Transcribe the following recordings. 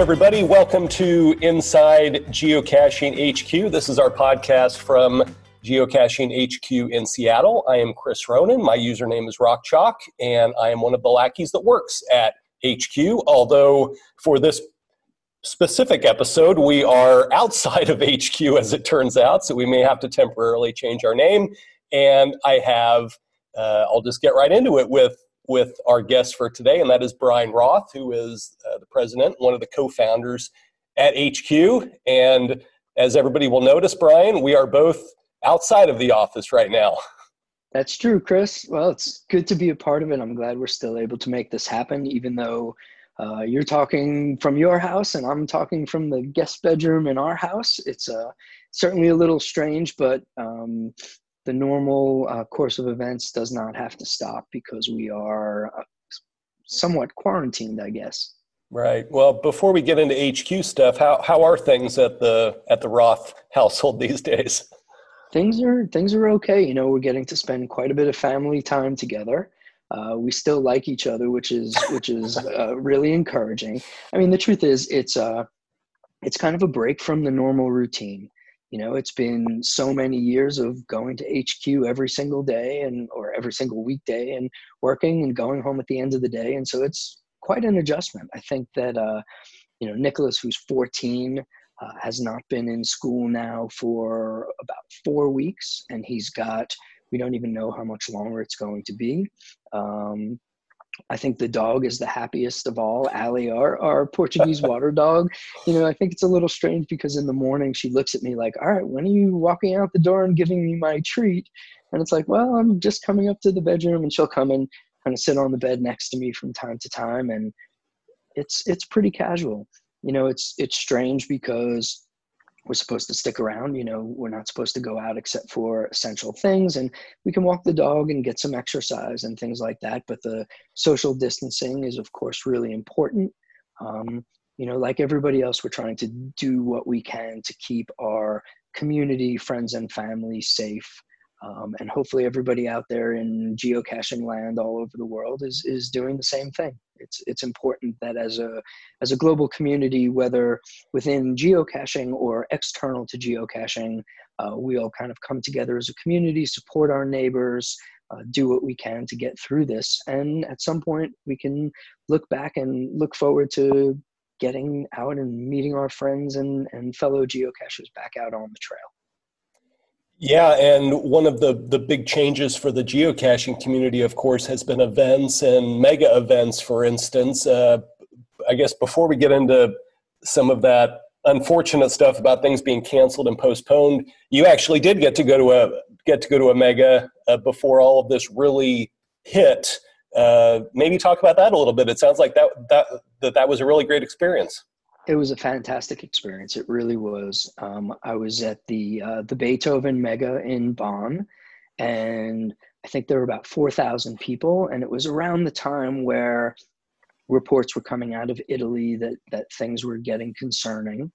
everybody. Welcome to Inside Geocaching HQ. This is our podcast from Geocaching HQ in Seattle. I am Chris Ronan. My username is Rock Chalk, and I am one of the lackeys that works at HQ. Although for this specific episode, we are outside of HQ, as it turns out, so we may have to temporarily change our name. And I have, I'll just get right into it with our guest for today, and that is Brian Roth, who is the president, one of the co-founders at HQ. And as everybody will notice, Brian, we are both outside of the office right now. That's true, Chris. Well, it's good to be a part of it. I'm glad we're still able to make this happen, even though you're talking from your house and I'm talking from the guest bedroom in our house. It's certainly a little strange, but the normal course of events does not have to stop because we are somewhat quarantined, I guess. Right. Well, before we get into HQ stuff, how are things at the Roth household these days? Things are okay. You know, we're getting to spend quite a bit of family time together. We still like each other, which is really encouraging. I mean, the truth is, it's kind of a break from the normal routine. You know, it's been so many years of going to HQ every single day or every single weekday and working and going home at the end of the day. And so it's quite an adjustment. I think that, Nicholas, who's 14, has not been in school now for about 4 weeks. And we don't even know how much longer it's going to be. I think the dog is the happiest of all. Allie, our Portuguese water dog. You know, I think it's a little strange because in the morning she looks at me like, all right, when are you walking out the door and giving me my treat? And it's like, well, I'm just coming up to the bedroom, and she'll come and kind of sit on the bed next to me from time to time. And it's pretty casual. You know, it's strange because we're supposed to stick around. You know, we're not supposed to go out except for essential things, and we can walk the dog and get some exercise and things like that. But the social distancing is, of course, really important. Like everybody else, we're trying to do what we can to keep our community, friends, and family safe. And hopefully everybody out there in geocaching land all over the world is doing the same thing. It's important that as a global community, whether within geocaching or external to geocaching, we all kind of come together as a community, support our neighbors, do what we can to get through this. And at some point we can look back and look forward to getting out and meeting our friends and fellow geocachers back out on the trail. Yeah, and one of the big changes for the geocaching community, of course, has been events and mega events, for instance. I guess before we get into some of that unfortunate stuff about things being canceled and postponed, you actually did get to go to a mega before all of this really hit. Maybe talk about that a little bit. It sounds like that was a really great experience. It was a fantastic experience. It really was. I was at the Beethoven Mega in Bonn, and I think there were about 4,000 people. And it was around the time where reports were coming out of Italy that things were getting concerning.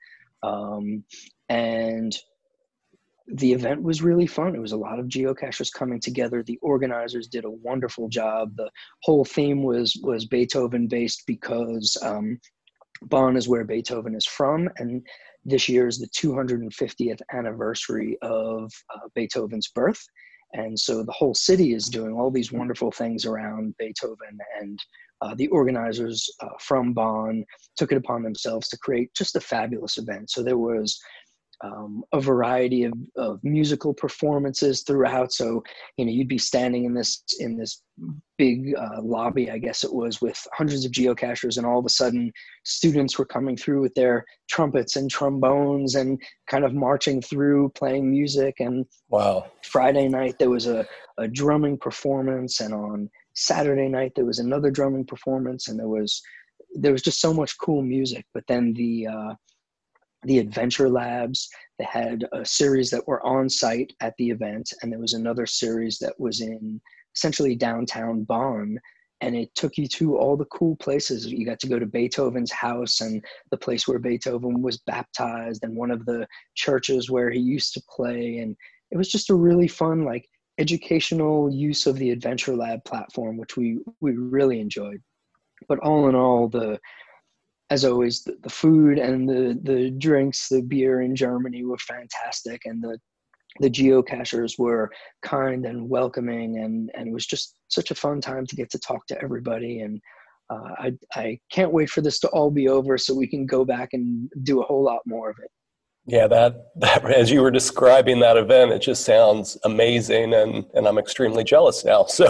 And the event was really fun. It was a lot of geocachers coming together. The organizers did a wonderful job. The whole theme was Beethoven based because Bonn is where Beethoven is from, and this year is the 250th anniversary of Beethoven's birth. And so the whole city is doing all these wonderful things around Beethoven, and the organizers from Bonn took it upon themselves to create just a fabulous event. So there was a variety of musical performances throughout. So, you know, you'd be standing in this big lobby, I guess it was, with hundreds of geocachers, and all of a sudden students were coming through with their trumpets and trombones and kind of marching through playing music. And wow. Friday night there was a drumming performance, and on Saturday night there was another drumming performance, and there was just so much cool music. But then the Adventure Labs, they had a series that were on site at the event, and there was another series that was in essentially downtown Bonn, and it took you to all the cool places. You got to go to Beethoven's house and the place where Beethoven was baptized, and one of the churches where he used to play. And it was just a really fun, like, educational use of the Adventure Lab platform, which we really enjoyed. But all in all, as always, the food and the drinks, the beer in Germany were fantastic, and the geocachers were kind and welcoming, and it was just such a fun time to get to talk to everybody. And I can't wait for this to all be over so we can go back and do a whole lot more of it. Yeah, that as you were describing that event, it just sounds amazing, and I'm extremely jealous now. So,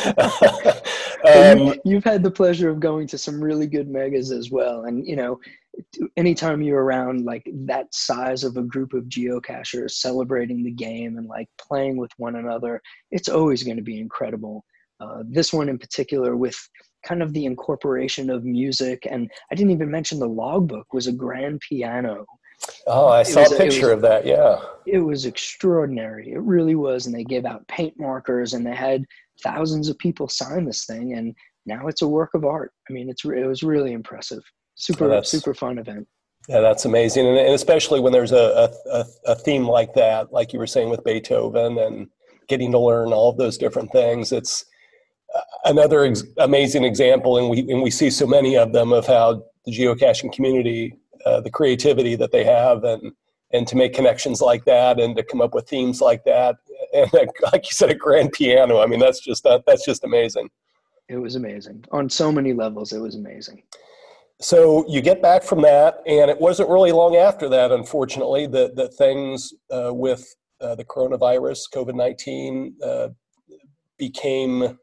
you've had the pleasure of going to some really good megas as well, and anytime you're around like that size of a group of geocachers celebrating the game and like playing with one another, it's always going to be incredible. This one in particular, with kind of the incorporation of music, and I didn't even mention the logbook was a grand piano. Oh, I saw a picture of that. Yeah. It was extraordinary. It really was. And they gave out paint markers, and they had thousands of people sign this thing. And now it's a work of art. I mean, it was really impressive. Super fun event. Yeah, that's amazing. And especially when there's a theme like that, like you were saying with Beethoven, and getting to learn all of those different things. It's another amazing example. And we see so many of them, of how the geocaching community, the creativity that they have, and to make connections like that, and to come up with themes like that, and like you said, a grand piano. I mean, that's just amazing. It was amazing on so many levels. It was amazing. So you get back from that, and it wasn't really long after that, unfortunately, that things with the coronavirus, COVID-19, became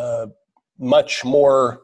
much more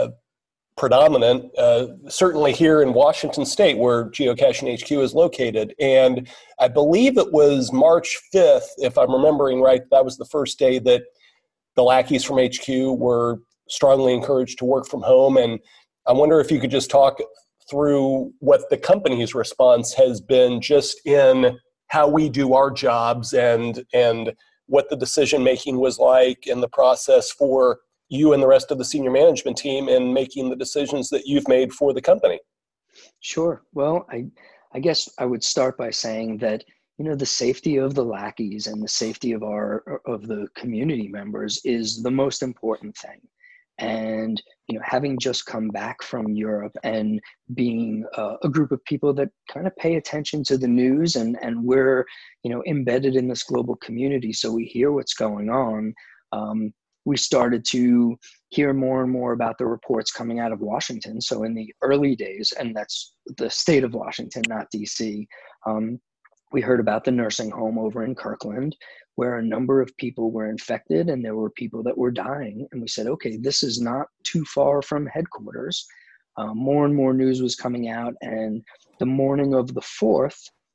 predominant, certainly here in Washington State, where Geocaching HQ is located. And I believe it was March 5th, if I'm remembering right, that was the first day that the lackeys from HQ were strongly encouraged to work from home. And I wonder if you could just talk through what the company's response has been, just in how we do our jobs, and what the decision-making was like, and the process for you and the rest of the senior management team in making the decisions that you've made for the company. Sure. Well, I guess I would start by saying that, the safety of the lackeys and the safety of the community members is the most important thing. And, having just come back from Europe and being a group of people that kind of pay attention to the news, and we're, embedded in this global community, so we hear what's going on. We started to hear more and more about the reports coming out of Washington. So in the early days, and that's the state of Washington, not DC, we heard about the nursing home over in Kirkland, where a number of people were infected, and there were people that were dying. And we said, okay, this is not too far from headquarters. More and more news was coming out. And the morning of the 4th,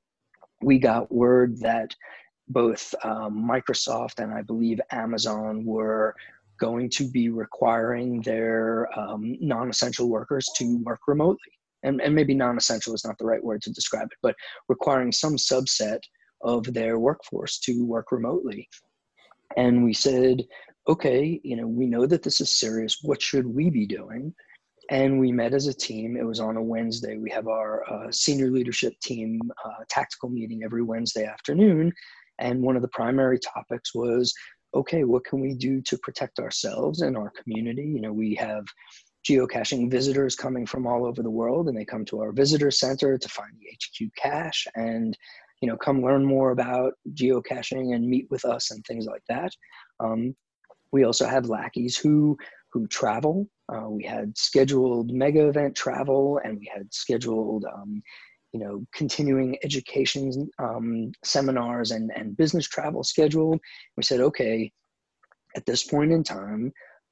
we got word that both Microsoft and I believe Amazon were going to be requiring their non-essential workers to work remotely. And maybe non-essential is not the right word to describe it, but requiring some subset of their workforce to work remotely. And we said, okay, we know that this is serious. What should we be doing? And we met as a team. It was on a Wednesday. We have our senior leadership team tactical meeting every Wednesday afternoon. And one of the primary topics was, okay, what can we do to protect ourselves and our community? We have geocaching visitors coming from all over the world, and they come to our visitor center to find the HQ cache and, come learn more about geocaching and meet with us and things like that. We also have lackeys who travel. We had scheduled mega event travel, and we had scheduled continuing education seminars and business travel scheduled. We said, okay, at this point in time,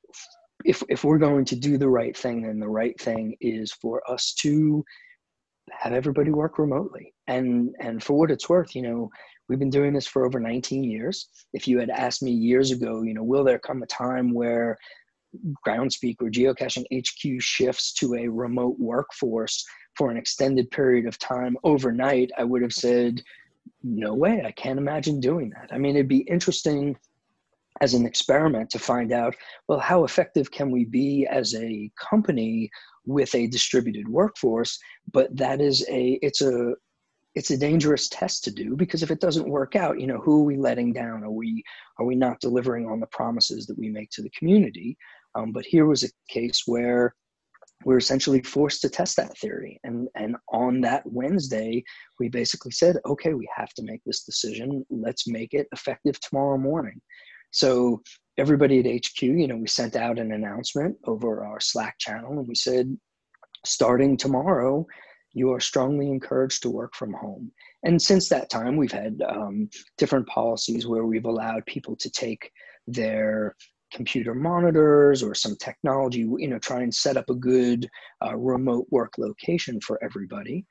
if we're going to do the right thing, then the right thing is for us to have everybody work remotely. And for what it's worth, we've been doing this for over 19 years. If you had asked me years ago, will there come a time where Groundspeak or Geocaching HQ shifts to a remote workforce for an extended period of time overnight, I would have said, no way, I can't imagine doing that. I mean, it'd be interesting as an experiment to find out, well, how effective can we be as a company with a distributed workforce? But it's a dangerous test to do, because if it doesn't work out, who are we letting down? Are we not delivering on the promises that we make to the community? But here was a case where we're essentially forced to test that theory. And on that Wednesday, we basically said, okay, we have to make this decision. Let's make it effective tomorrow morning. So everybody at HQ, we sent out an announcement over our Slack channel, and we said, starting tomorrow, you are strongly encouraged to work from home. And since that time, we've had different policies where we've allowed people to take their computer monitors or some technology, try and set up a good remote work location for everybody.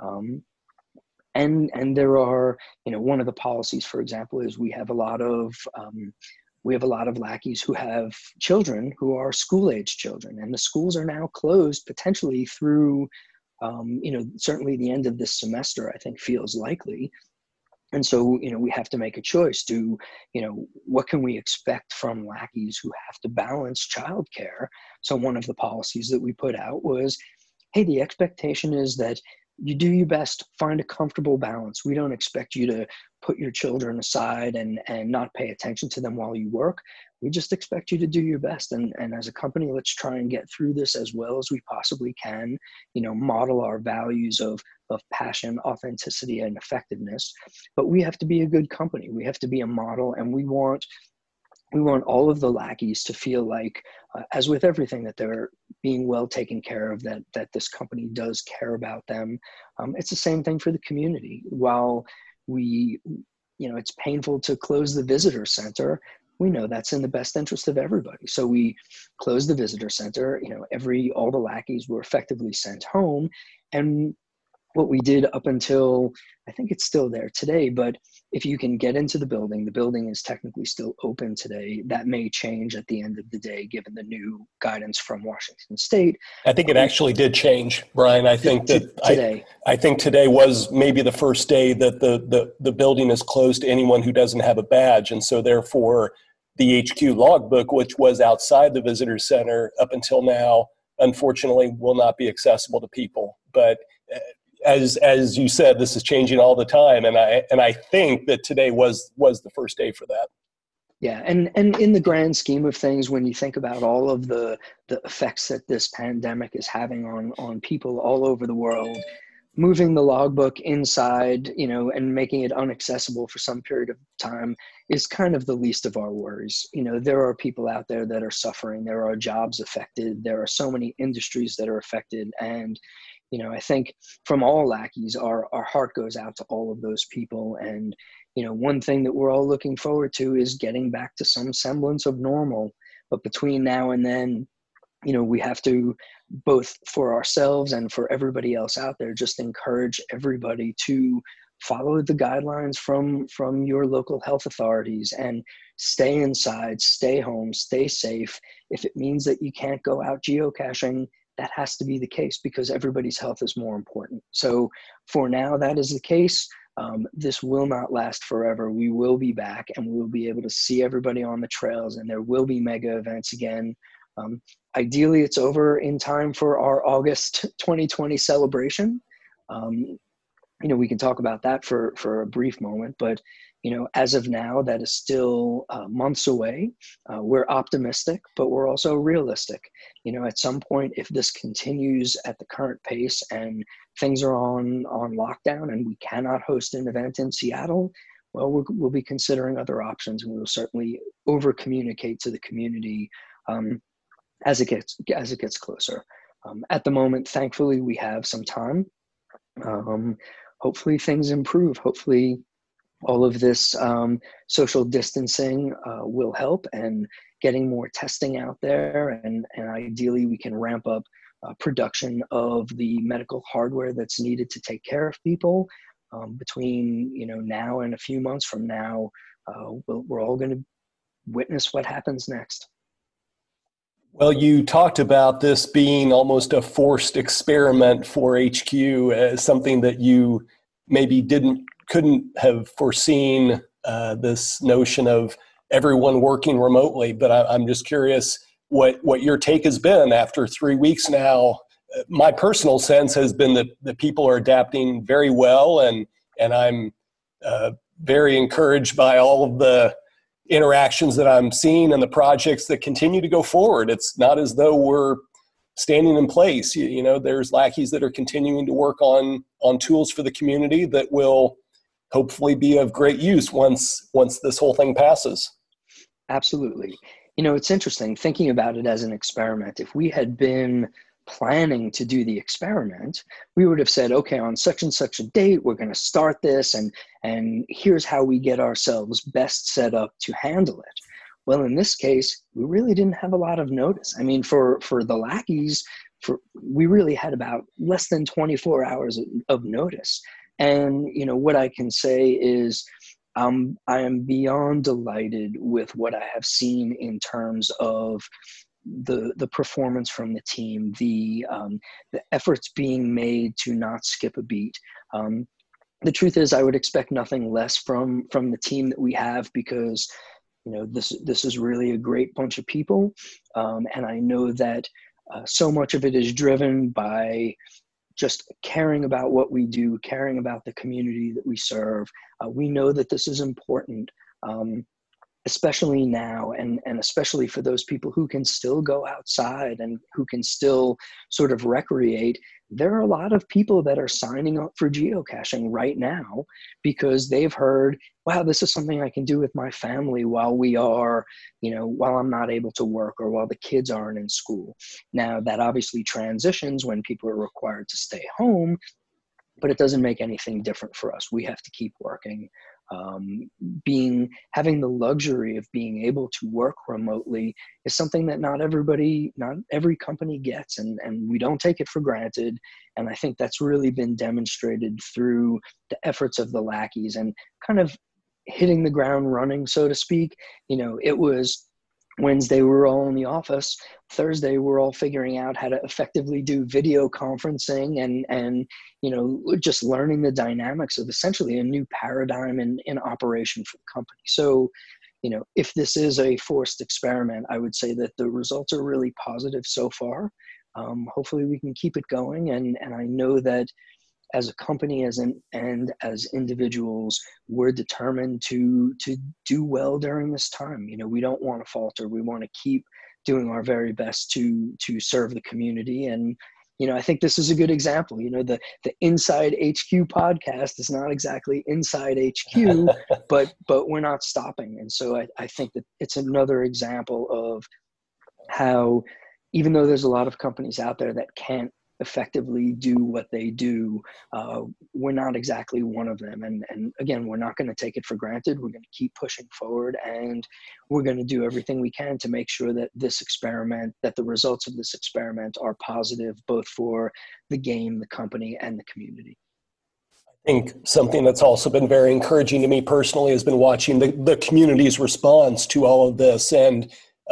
And there are, one of the policies, for example, is we have a lot of lackeys who have children who are school-age children, and the schools are now closed potentially through, certainly the end of this semester, I think feels likely. And so, we have to make a choice. What can we expect from lackeys who have to balance childcare? So one of the policies that we put out was, hey, the expectation is that you do your best, find a comfortable balance. We don't expect you to put your children aside and not pay attention to them while you work. We just expect you to do your best. And as a company, let's try and get through this as well as we possibly can, model our values of passion, authenticity, and effectiveness. But we have to be a good company. We have to be a model, and we want all of the lackeys to feel like, as with everything, that they're being well taken care of, that this company does care about them. It's the same thing for the community. While it's painful to close the visitor center, we know that's in the best interest of everybody. So we closed the visitor center, all the lackeys were effectively sent home. And what we did up until, I think it's still there today, but if you can get into the building is technically still open today. That may change at the end of the day, given the new guidance from Washington State. I think it actually did change, Brian. I think that today. I think today was maybe the first day that the building is closed to anyone who doesn't have a badge. And so therefore the HQ logbook, which was outside the visitor center up until now, unfortunately will not be accessible to people. But as you said, this is changing all the time, and I think that today was the first day for that. Yeah, and in the grand scheme of things, when you think about all of the effects that this pandemic is having on people all over the world, moving the logbook inside, and making it inaccessible for some period of time is kind of the least of our worries. There are people out there that are suffering. There are jobs affected. There are so many industries that are affected, and I think from all lackeys, our heart goes out to all of those people. And, one thing that we're all looking forward to is getting back to some semblance of normal. But between now and then, we have to, both for ourselves and for everybody else out there, just encourage everybody to follow the guidelines from your local health authorities and stay inside, stay home, stay safe. If it means that you can't go out geocaching, that has to be the case, because everybody's health is more important. So for now, that is the case. This will not last forever. We will be back, and we will be able to see everybody on the trails, and there will be mega events again. Ideally, it's over in time for our August 2020 celebration. We can talk about that for a brief moment, but as of now, that is still months away. We're optimistic, but we're also realistic. At some point, if this continues at the current pace and things are on lockdown and we cannot host an event in Seattle, well, we'll be considering other options, and we'll certainly over communicate to the community as it gets closer. At the moment, thankfully, we have some time. Hopefully things improve. Hopefully all of this social distancing will help, and getting more testing out there. And ideally we can ramp up production of the medical hardware that's needed to take care of people. Between now and a few months from now, we're all going to witness what happens next. Well, you talked about this being almost a forced experiment for HQ, as something that you maybe couldn't have foreseen, this notion of everyone working remotely. But I'm just curious what your take has been after 3 weeks now. My personal sense has been that people are adapting very well, and I'm very encouraged by all of the interactions that I'm seeing and the projects that continue to go forward. It's not as though we're standing in place. There's lackeys that are continuing to work on tools for the community that will hopefully be of great use once this whole thing passes. Absolutely. It's interesting thinking about it as an experiment. If we had been planning to do the experiment, we would have said, okay, on such and such a date, we're going to start this, and here's how we get ourselves best set up to handle it. Well, in this case, we really didn't have a lot of notice. I mean, for the lackeys, we really had about less than 24 hours of notice. And, what I can say is I am beyond delighted with what I have seen in terms of the performance from the team, the efforts being made to not skip a beat. The truth is, I would expect nothing less from the team that we have, because this is really a great bunch of people, and I know that so much of it is driven by just caring about what we do, caring about the community that we serve. We know that this is important, especially now, and especially for those people who can still go outside and who can still sort of recreate. There are a lot of people that are signing up for geocaching right now because they've heard, wow, this is something I can do with my family while while I'm not able to work or while the kids aren't in school. Now, that obviously transitions when people are required to stay home, but it doesn't make anything different for us. We have to keep working. Having the luxury of being able to work remotely is something that not every company gets, and we don't take it for granted. And I think that's really been demonstrated through the efforts of the lackeys and kind of hitting the ground running, so to speak. It was Wednesday, we were all in the office. Thursday, we're all figuring out how to effectively do video conferencing and just learning the dynamics of essentially a new paradigm in operation for the company. So, if this is a forced experiment, I would say that the results are really positive so far. Hopefully we can keep it going. And I know that as a company and as individuals, we're determined to do well during this time. We don't want to falter. We want to keep doing our very best to serve the community. And, I think this is a good example. The Inside HQ podcast is not exactly Inside HQ, but we're not stopping. And so I think that it's another example of how, even though there's a lot of companies out there that can't effectively do what they do, we're not exactly one of them. And again, we're not going to take it for granted. We're going to keep pushing forward, and we're going to do everything we can to make sure that the results of this experiment are positive, both for the game, the company, and the community. I think something that's also been very encouraging to me personally has been watching the community's response to all of this. And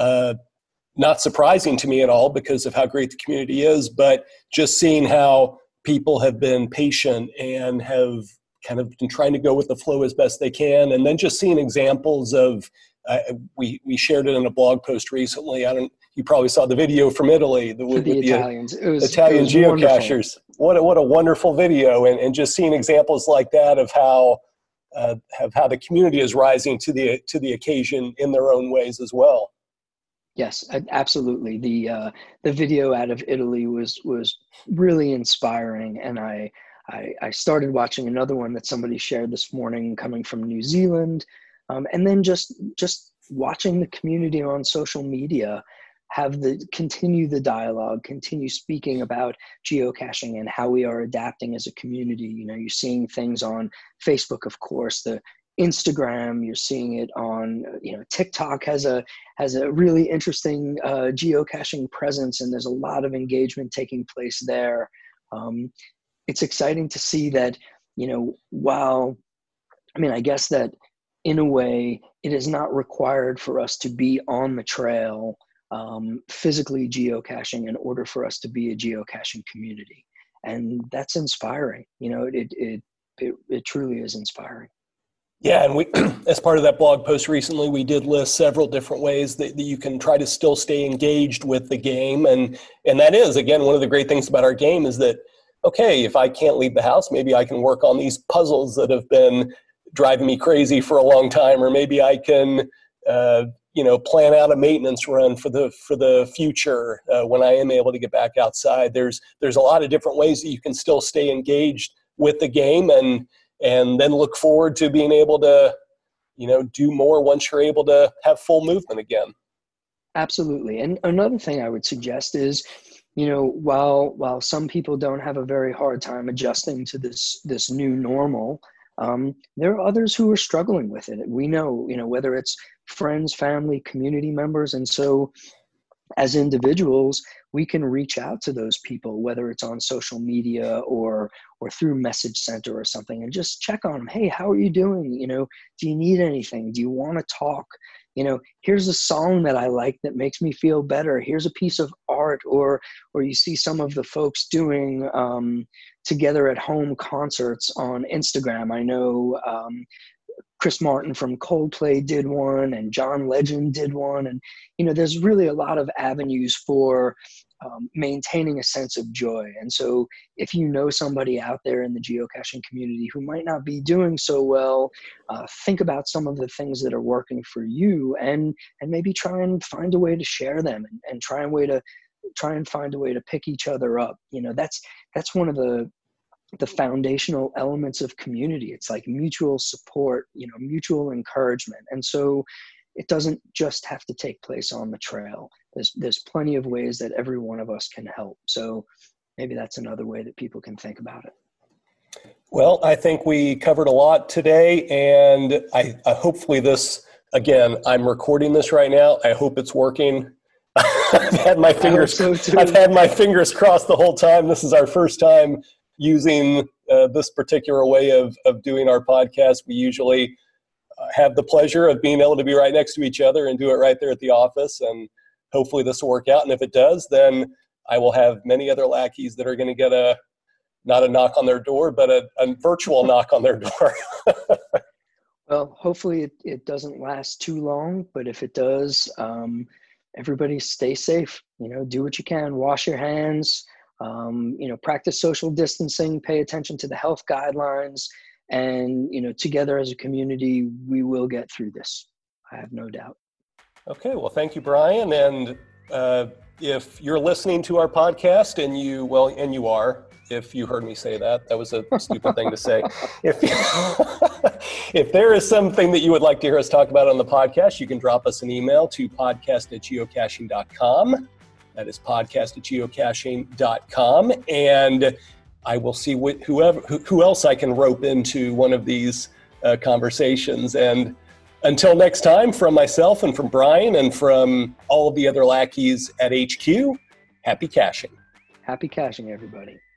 not surprising to me at all because of how great the community is, but just seeing how people have been patient and have kind of been trying to go with the flow as best they can. And then just seeing examples of, we shared it in a blog post recently. You probably saw the video from Italy. With the Italians. Italian geocachers. Wonderful. What a wonderful video. And just seeing examples like that of how the community is rising to the occasion in their own ways as well. Yes, absolutely. The video out of Italy was really inspiring, and I started watching another one that somebody shared this morning coming from New Zealand, and then just watching the community on social media continue the dialogue, continue speaking about geocaching and how we are adapting as a community. You're seeing things on Facebook, of course, the Instagram, you're seeing it on, TikTok has a really interesting geocaching presence, and there's a lot of engagement taking place there. It's exciting to see that, I guess that in a way it is not required for us to be on the trail physically geocaching in order for us to be a geocaching community. And that's inspiring. It truly is inspiring. Yeah, and we, as part of that blog post recently, we did list several different ways that you can try to still stay engaged with the game. And that is, again, one of the great things about our game is that, okay, if I can't leave the house, maybe I can work on these puzzles that have been driving me crazy for a long time, or maybe I can, plan out a maintenance run for the future when I am able to get back outside. There's a lot of different ways that you can still stay engaged with the game and then look forward to being able to, do more once you're able to have full movement again. Absolutely. And another thing I would suggest is, while some people don't have a very hard time adjusting to this new normal, there are others who are struggling with it. We know, whether it's friends, family, community members. And so as individuals, we can reach out to those people, whether it's on social media or through Message Center or something, and just check on them. Hey, how are you doing? Do you need anything? Do you want to talk? Here's a song that I like that makes me feel better. Here's a piece of art, or you see some of the folks doing together at home concerts on Instagram. I know Chris Martin from Coldplay did one, and John Legend did one. And, there's really a lot of avenues for maintaining a sense of joy. And so if you know somebody out there in the geocaching community who might not be doing so well, think about some of the things that are working for you, and maybe try and find a way to share them, and try and find a way to pick each other up. That's one of the foundational elements of community. It's like mutual support, mutual encouragement. And so it doesn't just have to take place on the trail. There's plenty of ways that every one of us can help. So maybe that's another way that people can think about it. Well, I think we covered a lot today, and I hopefully this, again, I'm recording this right now. I hope it's working. I've had my fingers crossed the whole time. This is our first time using this particular way of doing our podcast. We usually have the pleasure of being able to be right next to each other and do it right there at the office, and hopefully this will work out. And if it does, then I will have many other lackeys that are going to get not a knock on their door, but a virtual knock on their door. Well, hopefully it doesn't last too long, but if it does, everybody stay safe. Do what you can, wash your hands, practice social distancing, pay attention to the health guidelines, and, together as a community, we will get through this. I have no doubt. Okay. Well, thank you, Brian. And if you're listening to our podcast and you are, if you heard me say that was a stupid thing to say. If there is something that you would like to hear us talk about on the podcast, you can drop us an email to podcast@geocaching.com. That is podcast@geocaching.com. And I will see who else I can rope into one of these conversations. And until next time, from myself and from Brian and from all of the other lackeys at HQ, happy caching. Happy caching, everybody.